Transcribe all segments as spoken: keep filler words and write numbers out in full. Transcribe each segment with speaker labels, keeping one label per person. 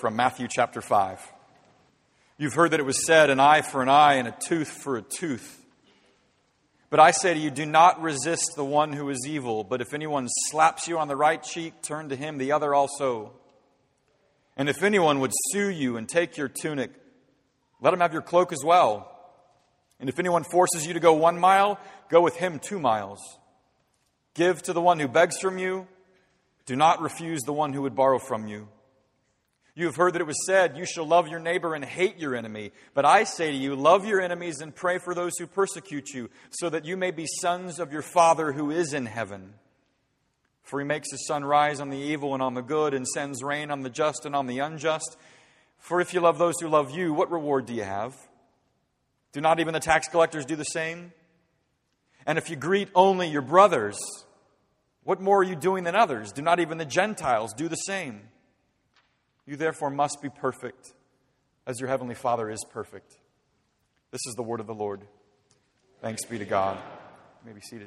Speaker 1: from Matthew chapter five. You've heard that it was said, an eye for an eye and a tooth for a tooth. But I say to you, do not resist the one who is evil, but if anyone slaps you on the right cheek, turn to him the other also. And if anyone would sue you and take your tunic, let him have your cloak as well. And if anyone forces you to go one mile, go with him two miles. Give to the one who begs from you. Do not refuse the one who would borrow from you. You have heard that it was said, you shall love your neighbor and hate your enemy. But I say to you, love your enemies and pray for those who persecute you, so that you may be sons of your Father who is in heaven. For he makes his sun rise on the evil and on the good, and sends rain on the just and on the unjust. For if you love those who love you, what reward do you have? Do not even the tax collectors do the same? And if you greet only your brothers, what more are you doing than others? Do not even the Gentiles do the same? You therefore must be perfect, as your heavenly Father is perfect. This is the word of the Lord. Thanks be to God. You may be seated.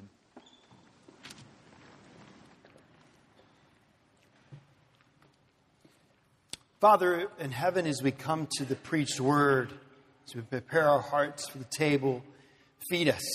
Speaker 2: Father in heaven, as we come to the preached word, as we prepare our hearts for the table, feed us.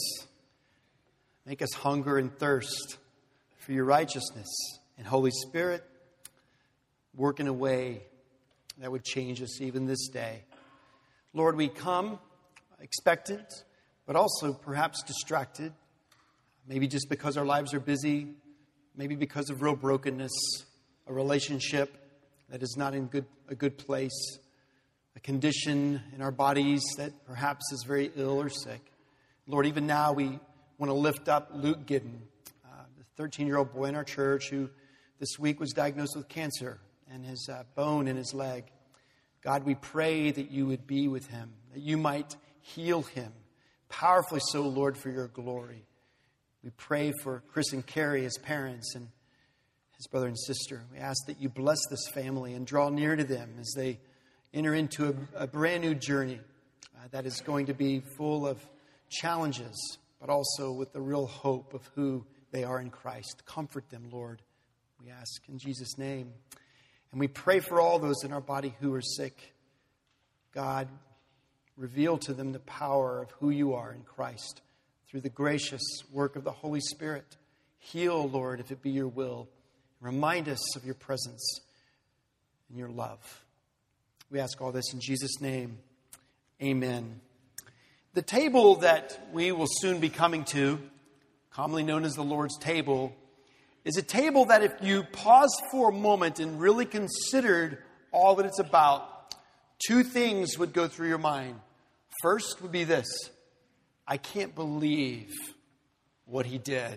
Speaker 2: Make us hunger and thirst for your righteousness. And Holy Spirit, work in a way that would change us even this day. Lord, we come expectant, but also perhaps distracted. Maybe just because our lives are busy. Maybe because of real brokenness. A relationship that is not in good, a good place. A condition in our bodies that perhaps is very ill or sick. Lord, even now we want to lift up Luke Giddon, uh, the thirteen-year-old boy in our church who this week was diagnosed with cancer and his uh, bone in his leg. God, we pray that you would be with him, that you might heal him, powerfully so, Lord, for your glory. We pray for Chris and Carrie, his parents, and his brother and sister. We ask that you bless this family and draw near to them as they enter into a, a brand new journey uh, that is going to be full of challenges, but also with the real hope of who they are in Christ. Comfort them, Lord. We ask in Jesus' name. And we pray for all those in our body who are sick. God, reveal to them the power of who you are in Christ through the gracious work of the Holy Spirit. Heal, Lord, if it be your will. Remind us of your presence and your love. We ask all this in Jesus' name. Amen. The table that we will soon be coming to, commonly known as the Lord's table, is a table that if you pause for a moment and really considered all that it's about, two things would go through your mind. First would be this: I can't believe what he did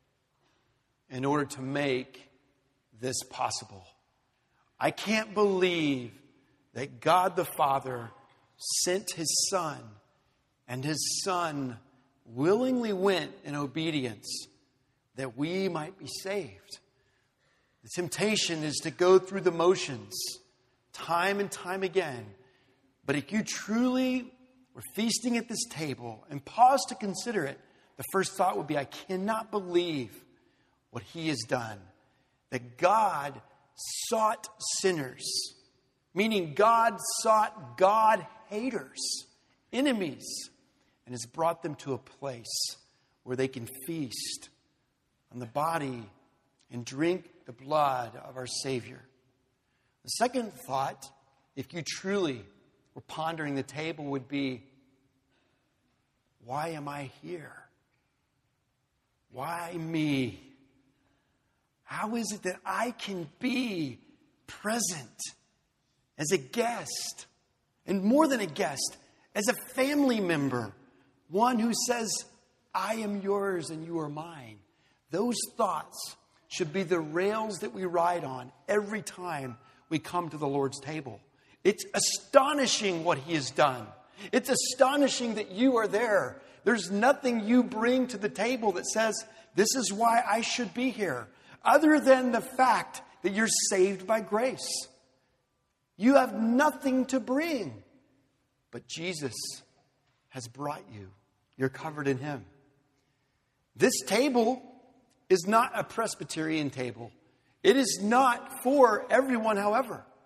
Speaker 2: in order to make this possible. I can't believe that God the Father sent his Son, and his Son willingly went in obedience that we might be saved. The temptation is to go through the motions time and time again. But if you truly were feasting at this table and pause to consider it, the first thought would be, I cannot believe what he has done. That God sought sinners, meaning God sought God-haters, enemies, and has brought them to a place where they can feast on the body and drink the blood of our Savior. The second thought, if you truly were pondering the table, would be, why am I here? Why me? How is it that I can be present as a guest, and more than a guest, as a family member, one who says, I am yours and you are mine? Those thoughts should be the rails that we ride on every time we come to the Lord's table. It's astonishing what he has done. It's astonishing that you are there. There's nothing you bring to the table that says, this is why I should be here, other than the fact that you're saved by grace. You have nothing to bring, but Jesus has brought you. You're covered in him. This table is not a Presbyterian table. It is not for everyone, however.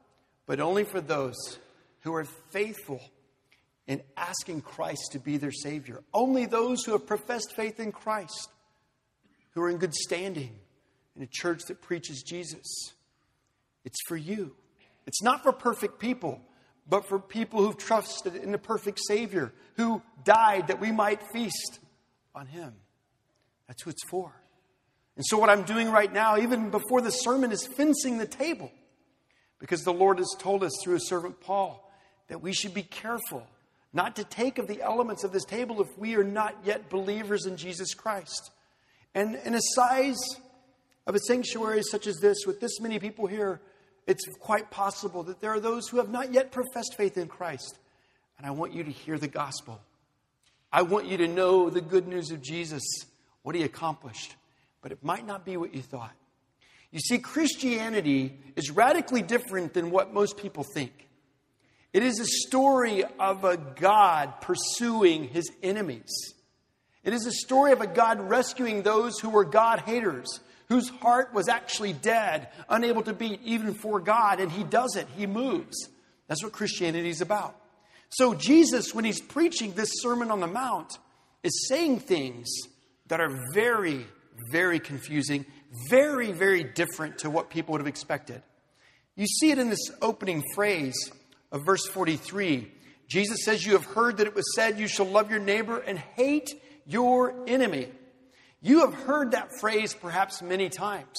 Speaker 2: but only for those who are faithful in asking Christ to be their Savior. Only those who have professed faith in Christ, who are in good standing in a church that preaches Jesus. It's for you. It's not for perfect people, but for people who've trusted in the perfect Savior, who died that we might feast on Him. That's who it's for. And so what I'm doing right now, even before the sermon, is fencing the table. Because the Lord has told us through His servant Paul that we should be careful not to take of the elements of this table if we are not yet believers in Jesus Christ. And in a size of a sanctuary such as this, with this many people here, it's quite possible that there are those who have not yet professed faith in Christ. And I want you to hear the gospel. I want you to know the good news of Jesus, what He accomplished. But it might not be what you thought. You see, Christianity is radically different than what most people think. It is a story of a God pursuing His enemies. It is a story of a God rescuing those who were God haters, whose heart was actually dead, unable to beat even for God. And He does it. He moves. That's what Christianity is about. So Jesus, when He's preaching this Sermon on the Mount, is saying things that are very, very confusing, very, very different to what people would have expected. You see it in this opening phrase of verse forty-three. Jesus says, "You have heard that it was said, you shall love your neighbor and hate your enemy." You have heard that phrase perhaps many times,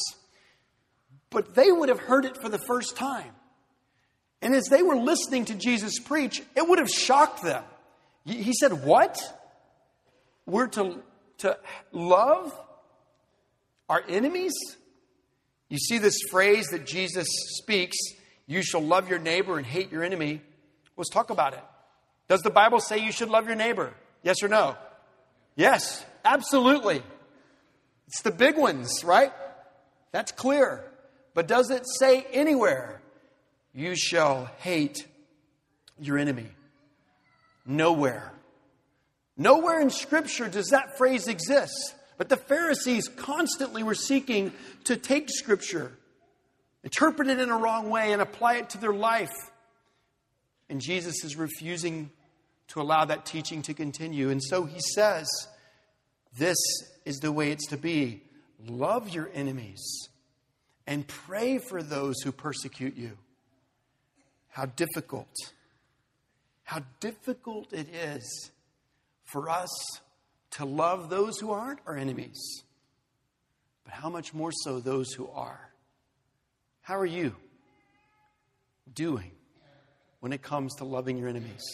Speaker 2: but they would have heard it for the first time. And as they were listening to Jesus preach, it would have shocked them. He said, what? We're to, to love our enemies? You see this phrase that Jesus speaks, you shall love your neighbor and hate your enemy. Let's talk about it. Does the Bible say you should love your neighbor? Yes or no? Yes, absolutely. It's the big ones, right? That's clear. But does it say anywhere, you shall hate your enemy? Nowhere. Nowhere in Scripture does that phrase exist. But the Pharisees constantly were seeking to take Scripture, interpret it in a wrong way, and apply it to their life. And Jesus is refusing to allow that teaching to continue. And so He says, this is the way it's to be. Love your enemies and pray for those who persecute you. How difficult, how difficult it is for us to love those who aren't our enemies. But how much more so those who are. How are you doing when it comes to loving your enemies?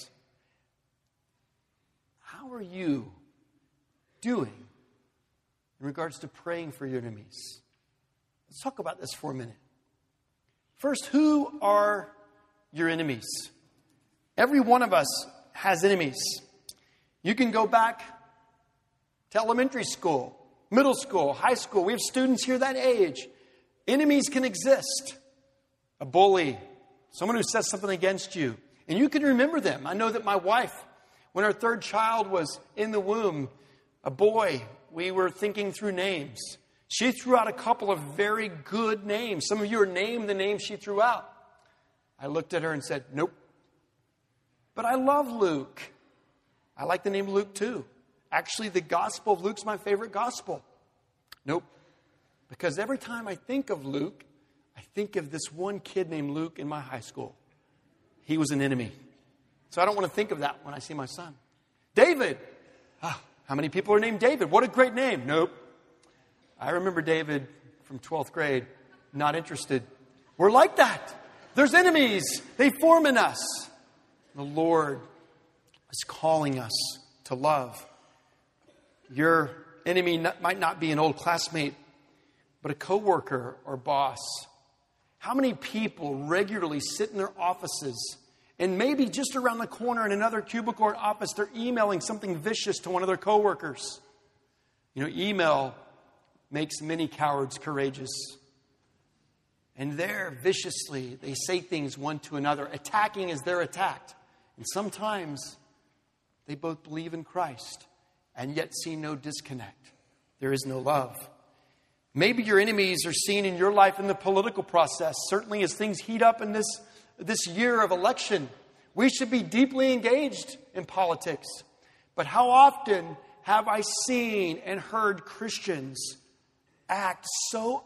Speaker 2: How are you doing in regards to praying for your enemies? Let's talk about this for a minute. First, who are your enemies? Every one of us has enemies. You can go back to elementary school, middle school, high school. We have students here that age. Enemies can exist. A bully, someone who says something against you. And you can remember them. I know that my wife, when our third child was in the womb, a boy, we were thinking through names. She threw out a couple of very good names. Some of you are named the names she threw out. I looked at her and said, nope. But I love Luke. I like the name Luke too. Actually, the Gospel of Luke's my favorite gospel. Nope. Because every time I think of Luke, I think of this one kid named Luke in my high school. He was an enemy. So I don't want to think of that when I see my son. David. Oh, how many people are named David? What a great name. Nope. I remember David from twelfth grade. Not interested. We're like that. There's enemies. They form in us. The Lord is calling us to love. Your enemy might not be an old classmate, but a coworker or boss. How many people regularly sit in their offices and maybe just around the corner in another cubicle or office, they're emailing something vicious to one of their coworkers? You know, email makes many cowards courageous. And there, viciously, they say things one to another, attacking as they're attacked. And sometimes they both believe in Christ and yet see no disconnect. There is no love. Maybe your enemies are seen in your life in the political process. Certainly as things heat up in this this year of election, we should be deeply engaged in politics. But how often have I seen and heard Christians act so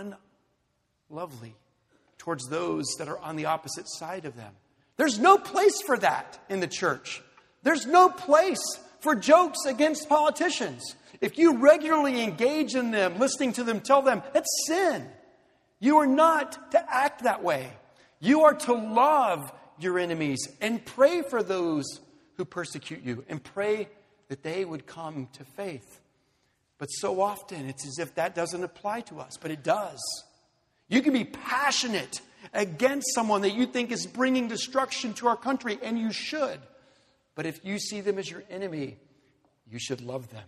Speaker 2: unlovely towards those that are on the opposite side of them? There's no place for that in the church. There's no place for jokes against politicians. If you regularly engage in them, listening to them, tell them, that's sin. You are not to act that way. You are to love your enemies and pray for those who persecute you and pray that they would come to faith. But so often it's as if that doesn't apply to us, but it does. You can be passionate against someone that you think is bringing destruction to our country, and you should. But if you see them as your enemy, you should love them.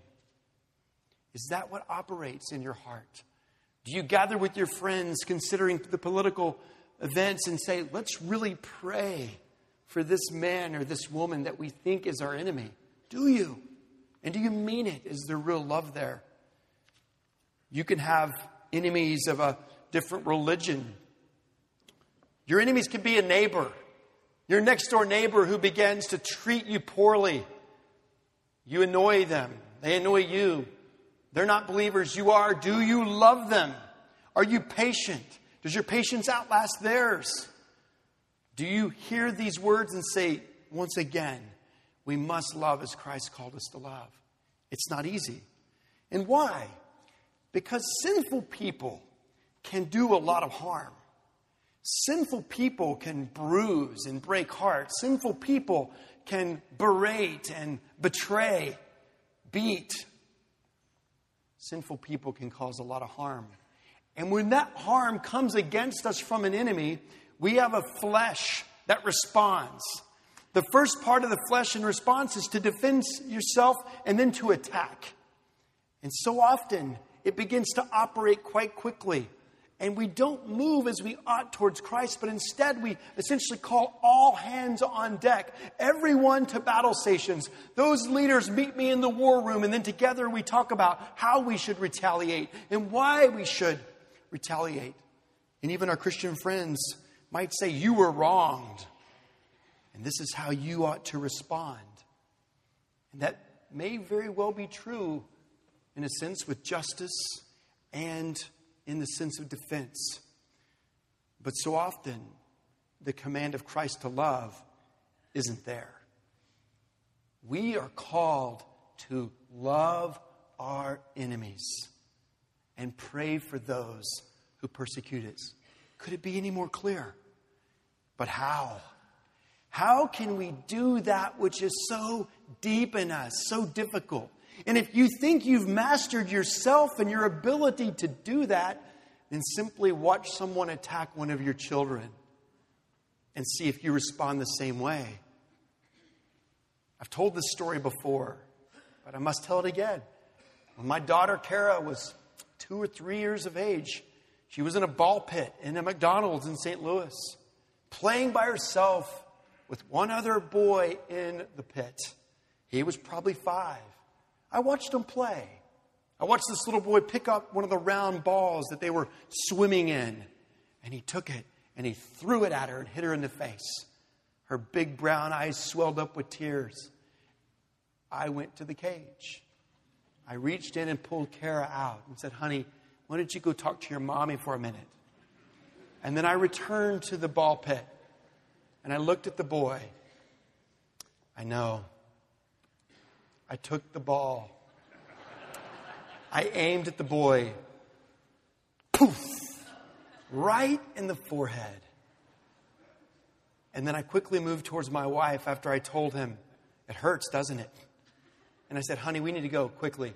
Speaker 2: Is that what operates in your heart? Do you gather with your friends considering the political events and say, let's really pray for this man or this woman that we think is our enemy? Do you? And do you mean it? Is there real love there? You can have enemies of a different religion. Your enemies could be a neighbor. Your next door neighbor who begins to treat you poorly. You annoy them. They annoy you. They're not believers. You are. Do you love them? Are you patient? Does your patience outlast theirs? Do you hear these words and say, once again, we must love as Christ called us to love? It's not easy. And why? Because sinful people can do a lot of harm. Sinful people can bruise and break hearts. Sinful people can berate and betray, beat. Sinful people can cause a lot of harm. And when that harm comes against us from an enemy, we have a flesh that responds. The first part of the flesh in response is to defend yourself and then to attack. And so often it begins to operate quite quickly. And we don't move as we ought towards Christ, but instead we essentially call all hands on deck. Everyone to battle stations. Those leaders meet me in the war room, and then together we talk about how we should retaliate and why we should retaliate. And even our Christian friends might say, you were wronged, and this is how you ought to respond. And that may very well be true in a sense with justice and in the sense of defense. But so often, the command of Christ to love isn't there. We are called to love our enemies and pray for those who persecute us. Could it be any more clear? But how? How can we do that which is so deep in us, so difficult? And if you think you've mastered yourself and your ability to do that, then simply watch someone attack one of your children and see if you respond the same way. I've told this story before, but I must tell it again. When my daughter Kara was two or three years of age, she was in a ball pit in a McDonald's in Saint Louis, playing by herself with one other boy in the pit. He was probably five. I watched him play. I watched this little boy pick up one of the round balls that they were swimming in. And he took it and he threw it at her and hit her in the face. Her big brown eyes swelled up with tears. I went to the cage. I reached in and pulled Kara out and said, honey, why don't you go talk to your mommy for a minute? And then I returned to the ball pit. And I looked at the boy. I know. I took the ball. I aimed at the boy. Poof! Right in the forehead. And then I quickly moved towards my wife after I told him, it hurts, doesn't it? And I said, honey, we need to go quickly.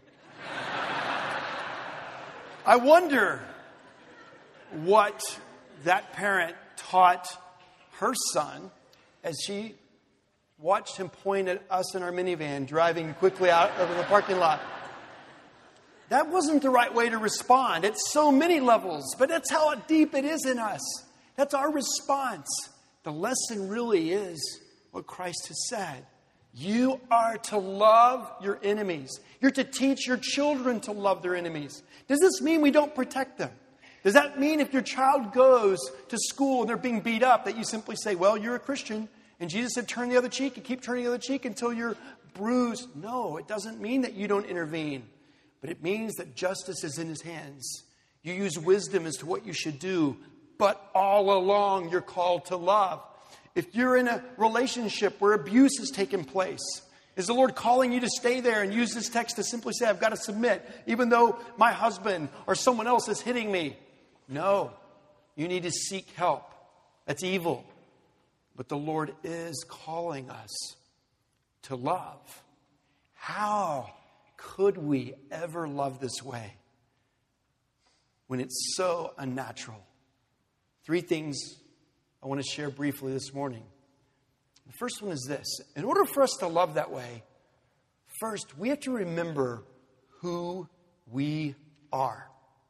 Speaker 2: I wonder what that parent taught her son as she watched him point at us in our minivan driving quickly out of the parking lot. That wasn't the right way to respond. It's so many levels, but that's how deep it is in us. That's our response. The lesson really is what Christ has said. You are to love your enemies. You're to teach your children to love their enemies. Does this mean we don't protect them? Does Does that mean if your child goes to school and they're being beat up that you simply say, well, you're a Christian, and Jesus said turn the other cheek and keep turning the other cheek until you're bruised? No, it doesn't mean that you don't intervene. But it means that justice is in his hands. You use wisdom as to what you should do, but all along you're called to love. If you're in a relationship where abuse has taken place, is the Lord calling you to stay there and use this text to simply say, I've got to submit, even though my husband or someone else is hitting me? No, you need to seek help. That's evil. But the Lord is calling us to love. How could we ever love this way when it's so unnatural? Three things I want to share briefly this morning. The first one is this. In order for us to love that way, first, we have to remember who we are.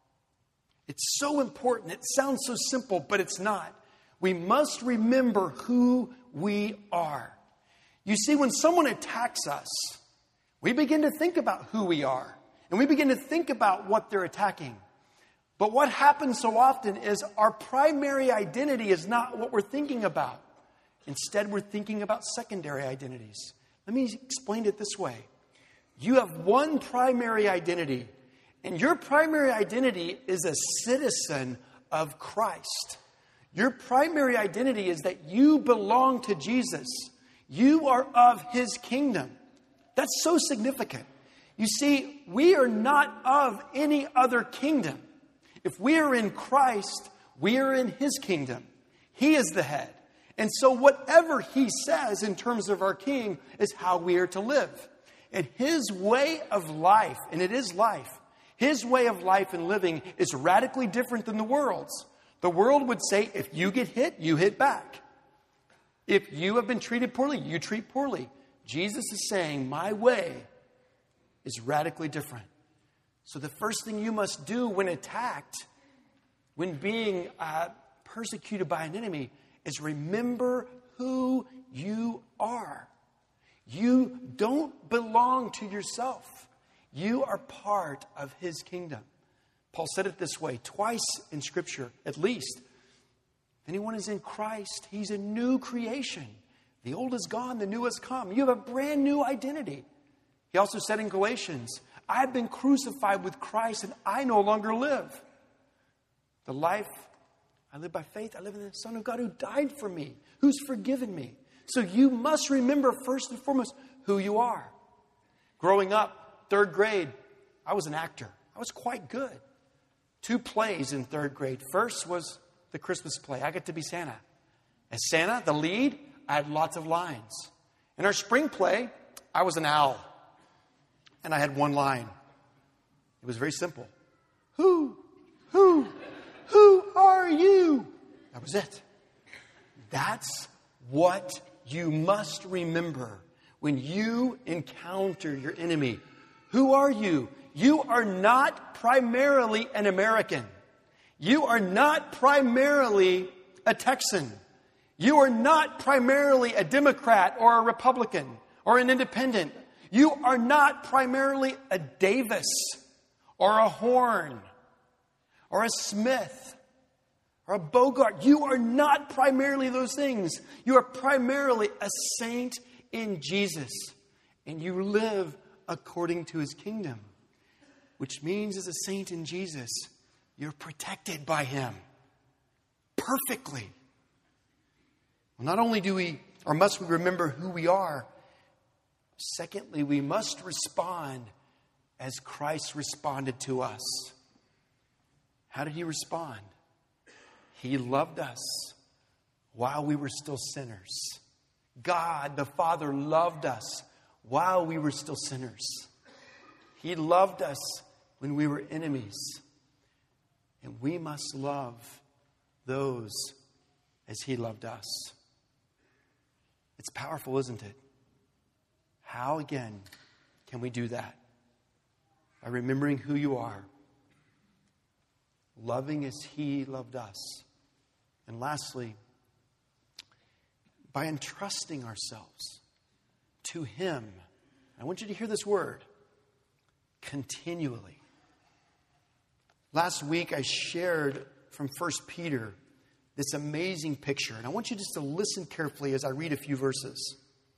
Speaker 2: It's so important. It sounds so simple, but it's not. We must remember who we are. You see, when someone attacks us, we begin to think about who we are. And we begin to think about what they're attacking. But what happens so often is our primary identity is not what we're thinking about. Instead, we're thinking about secondary identities. Let me explain it this way. You have one primary identity. And your primary identity is a citizen of Christ. Your primary identity is that you belong to Jesus. You are of his kingdom. That's so significant. You see, we are not of any other kingdom. If we are in Christ, we are in his kingdom. He is the head. And so whatever he says in terms of our king is how we are to live. And his way of life, and it is life, his way of life and living is radically different than the world's. The world would say, if you get hit, you hit back. If you have been treated poorly, you treat poorly. Jesus is saying, my way is radically different. So the first thing you must do when attacked, when being uh, persecuted by an enemy, is remember who you are. You don't belong to yourself. You are part of his kingdom. Paul said it this way twice in Scripture, at least. If anyone is in Christ, he's a new creation. The old is gone, the new has come. You have a brand new identity. He also said in Galatians, I have been crucified with Christ and I no longer live. The life I live by faith, I live in the Son of God who died for me, who's forgiven me. So you must remember first and foremost who you are. Growing up, third grade, I was an actor. I was quite good. Two plays in third grade. First was the Christmas play. I got to be Santa. As Santa, the lead, I had lots of lines. In our spring play, I was an owl. And I had one line. It was very simple. Who, who, who are you? That was it. That's what you must remember when you encounter your enemy. Who are you? You are not primarily an American. You are not primarily a Texan. You are not primarily a Democrat or a Republican or an independent. You are not primarily a Davis or a Horn or a Smith or a Bogart. You are not primarily those things. You are primarily a saint in Jesus. And you live according to his kingdom. Which means as a saint in Jesus, you're protected by him perfectly. Well, not only do we, or must we remember who we are, secondly, we must respond as Christ responded to us. How did he respond? He loved us while we were still sinners. God, the Father, loved us while we were still sinners. He loved us when we were enemies. And we must love those as he loved us. It's powerful, isn't it? How, again, can we do that? By remembering who you are. Loving as he loved us. And lastly, by entrusting ourselves to him. I want you to hear this word. Continually. Last week I shared from First Peter this amazing picture, and I want you just to listen carefully as I read a few verses.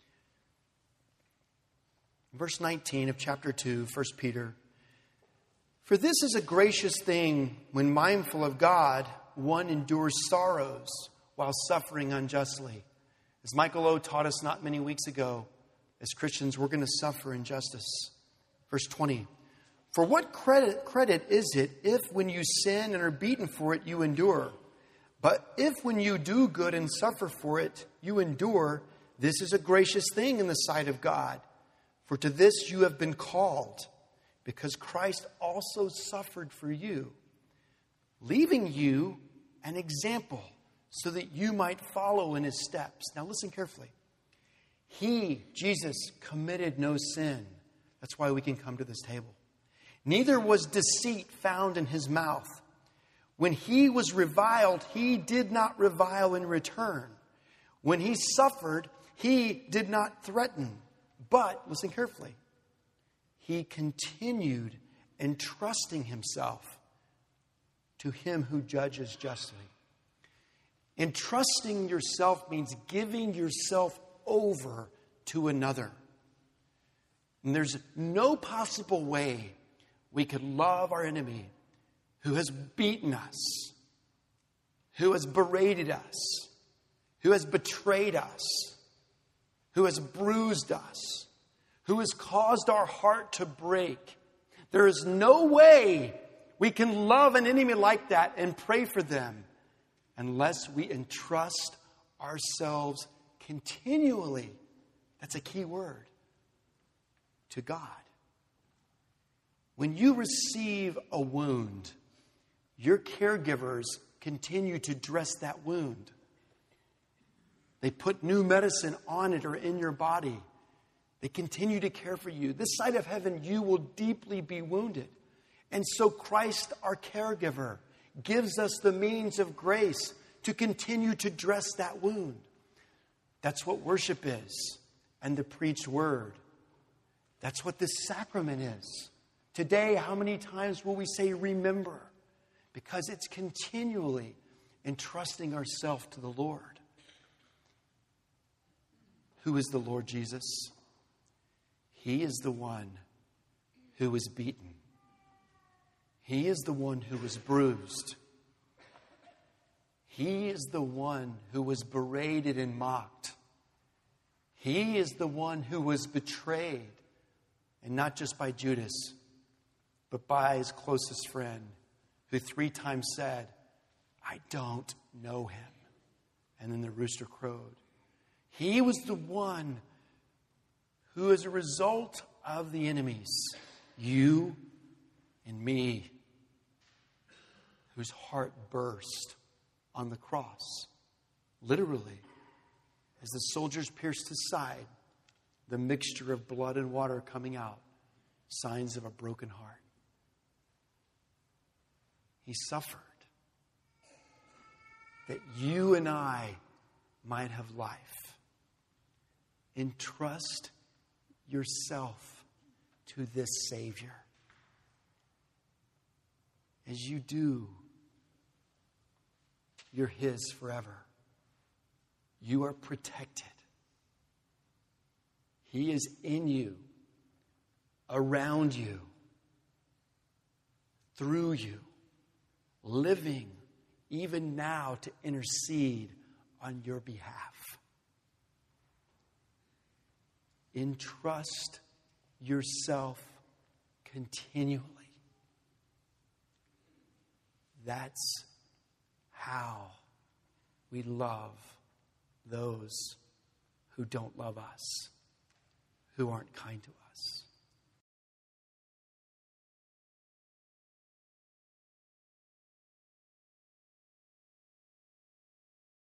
Speaker 2: Verse nineteen of chapter two, First Peter. For this is a gracious thing when mindful of God, one endures sorrows while suffering unjustly. As Michael O. taught us not many weeks ago, as Christians, we're going to suffer injustice. Verse twenty. For what credit, credit is it if when you sin and are beaten for it, you endure? But if when you do good and suffer for it, you endure, this is a gracious thing in the sight of God. For to this you have been called, because Christ also suffered for you, leaving you an example so that you might follow in his steps. Now listen carefully. He, Jesus, committed no sin. That's why we can come to this table. Neither was deceit found in his mouth. When he was reviled, he did not revile in return. When he suffered, he did not threaten. But, listen carefully, he continued entrusting himself to him who judges justly. Entrusting yourself means giving yourself over to another. And there's no possible way we could love our enemy who has beaten us, who has berated us, who has betrayed us, who has bruised us, who has caused our heart to break. There is no way we can love an enemy like that and pray for them unless we entrust ourselves continually, that's a key word, to God. When you receive a wound, your caregivers continue to dress that wound. They put new medicine on it or in your body. They continue to care for you. This side of heaven, you will deeply be wounded. And so Christ, our caregiver, gives us the means of grace to continue to dress that wound. That's what worship is, and the preached word. That's what this sacrament is. Today, how many times will we say remember? Because it's continually entrusting ourselves to the Lord. Who is the Lord Jesus? He is the one who was beaten. He is the one who was bruised. He is the one who was berated and mocked. He is the one who was betrayed, and not just by Judas, but by his closest friend, who three times said, I don't know him. And then the rooster crowed. He was the one who, as a result of the enemies, you and me, whose heart burst on the cross, literally, as the soldiers pierced his side, the mixture of blood and water coming out, signs of a broken heart. He suffered that you and I might have life. Entrust yourself to this Savior. As you do, you're His forever. You are protected. He is in you, around you, through you, living even now to intercede on your behalf. Entrust yourself continually. That's how we love those who don't love us, who aren't kind to us.